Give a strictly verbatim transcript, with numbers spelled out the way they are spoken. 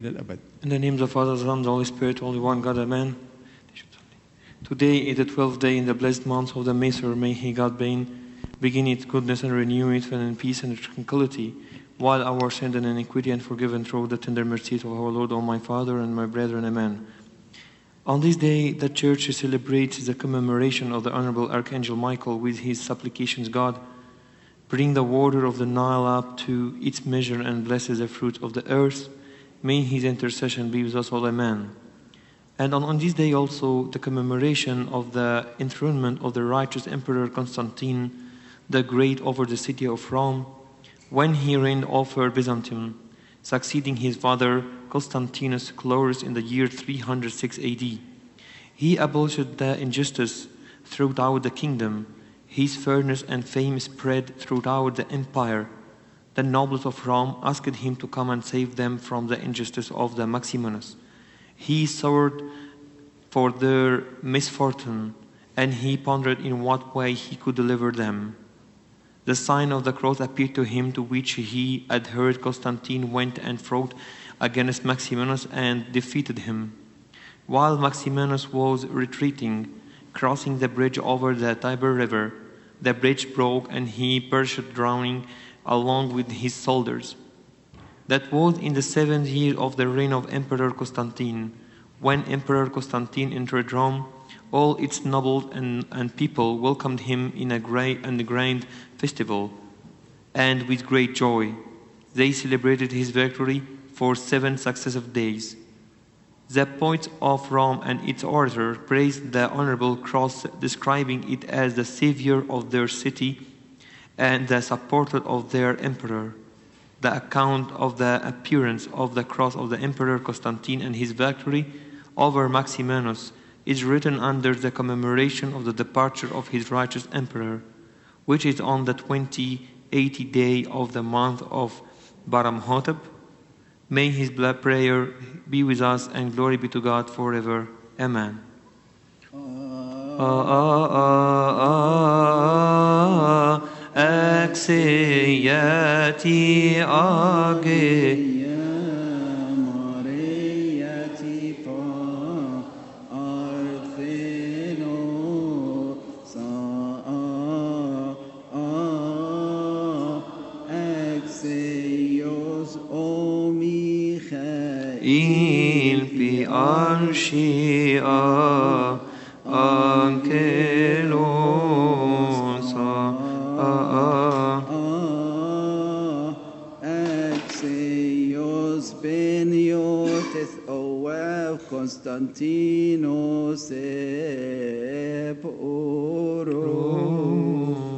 للأبد. In the name of the Father, the Son, and the Holy Spirit, only one God, Amen. Today is the twelfth day in the blessed month of the Maser. May He, God, begin its goodness and renew it in peace and tranquility, while our sin and iniquity and forgiven through the tender mercies of our Lord, O my Father and my brethren. Amen. On this day, the Church celebrates the commemoration of the Honorable Archangel Michael with his supplications. God, bring the water of the Nile up to its measure and bless the fruit of the earth. May his intercession be with us all. Amen. And on, on this day also, the commemoration of the enthronement of the righteous Emperor Constantine the Great over the city of Rome, when he reigned over Byzantium, succeeding his father Constantinus Chlorus in the year three hundred six A D. He abolished the injustice throughout the kingdom. His fairness and fame spread throughout the empire. The nobles of Rome asked him to come and save them from the injustice of the Maximinus. He sought for their misfortune, and he pondered in what way he could deliver them. The sign of the cross appeared to him, to which he adhered. Constantine went and fought against Maximinus and defeated him. While Maximinus was retreating, crossing the bridge over the Tiber River, the bridge broke and he perished drowning along with his soldiers. That was in the seventh year of the reign of Emperor Constantine. When Emperor Constantine entered Rome, all its nobles and, and people welcomed him in a great and grand festival, and with great joy. They celebrated his victory for seven successive days. The poets of Rome and its orator praised the honorable cross, describing it as the savior of their city and the supporter of their emperor. The account of the appearance of the cross of the Emperor Constantine and his victory over Maximinus is written under the commemoration of the departure of his righteous emperor, which is on the twenty-eighth day of the month of Baramhotep. May his blood prayer be with us, and glory be to God forever. Amen. Exeati age il pi anscia angelosa Exeos beniotes oev Constantinos